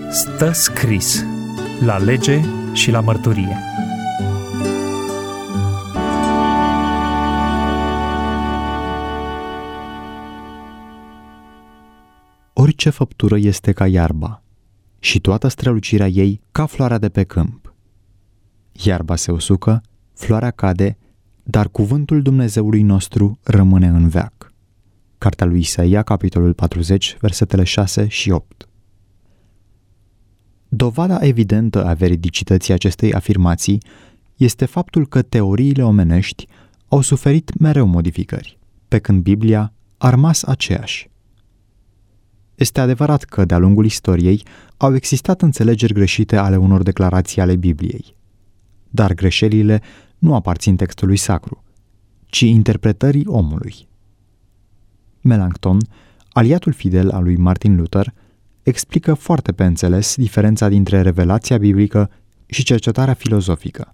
Stă scris la lege și la mărturie. Orice făptură este ca iarba și toată strălucirea ei ca floarea de pe câmp. Iarba se usucă, floarea cade, dar cuvântul Dumnezeului nostru rămâne în veac. Cartea lui Isaia, capitolul 40, versetele 6 și 8. Dovada evidentă a veridicității acestei afirmații este faptul că teoriile omenești au suferit mereu modificări, pe când Biblia a rămas aceeași. Este adevărat că, de-a lungul istoriei, au existat înțelegeri greșite ale unor declarații ale Bibliei. Dar greșelile nu aparțin textului sacru, ci interpretării omului. Melanchthon, aliatul fidel al lui Martin Luther, explică foarte pe înțeles diferența dintre revelația biblică și cercetarea filozofică.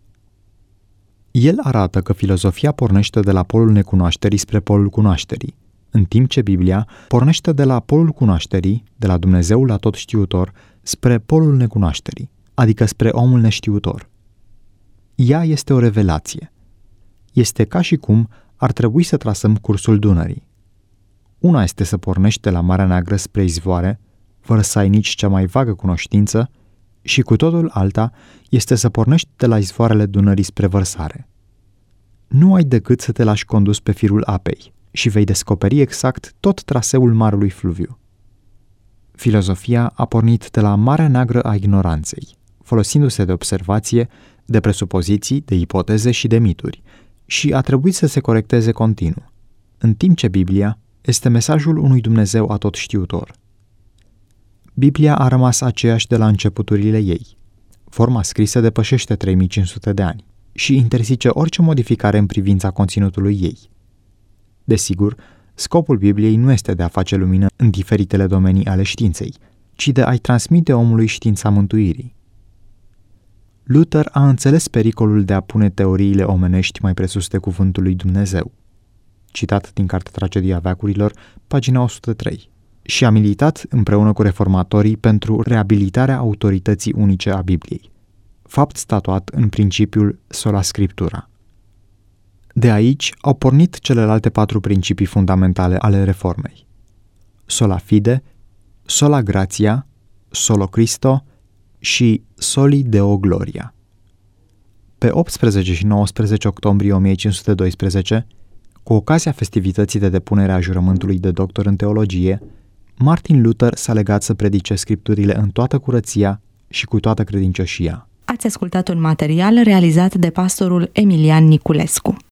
El arată că filozofia pornește de la polul necunoașterii spre polul cunoașterii, în timp ce Biblia pornește de la polul cunoașterii, de la Dumnezeul atotștiutor, spre polul necunoașterii, adică spre omul neștiutor. Ea este o revelație. Este ca și cum ar trebui să trasăm cursul Dunării. Una este să pornești de la Marea Neagră spre izvoare, fără să ai nici cea mai vagă cunoștință, și cu totul alta este să pornești de la izvoarele Dunării spre vărsare. Nu ai decât să te lași condus pe firul apei și vei descoperi exact tot traseul marului fluviu. Filozofia a pornit de la Marea Neagră a ignoranței, folosindu-se de observație, de presupoziții, de ipoteze și de mituri, și a trebuit să se corecteze continuu, în timp ce Biblia este mesajul unui Dumnezeu atotștiutor. Biblia a rămas aceeași de la începuturile ei. Forma scrisă depășește 3500 de ani și interzice orice modificare în privința conținutului ei. Desigur, scopul Bibliei nu este de a face lumină în diferitele domenii ale științei, ci de a-i transmite omului știința mântuirii. Luther a înțeles pericolul de a pune teoriile omenești mai presus de cuvântul lui Dumnezeu. Citat din Cartea Tragedia veacurilor, pagina 103. Și a militat împreună cu reformatorii pentru reabilitarea autorității unice a Bibliei, fapt statuat în principiul sola scriptura. De aici au pornit celelalte 4 principii fundamentale ale reformei: sola fide, sola gratia, solo Christo și soli Deo gloria. Pe 18 și 19 octombrie 1512, cu ocazia festivității de depunere a jurământului de doctor în teologie, Martin Luther s-a legat să predice scripturile în toată curăția și cu toată credincioșia. Ați ascultat un material realizat de pastorul Emilian Niculescu.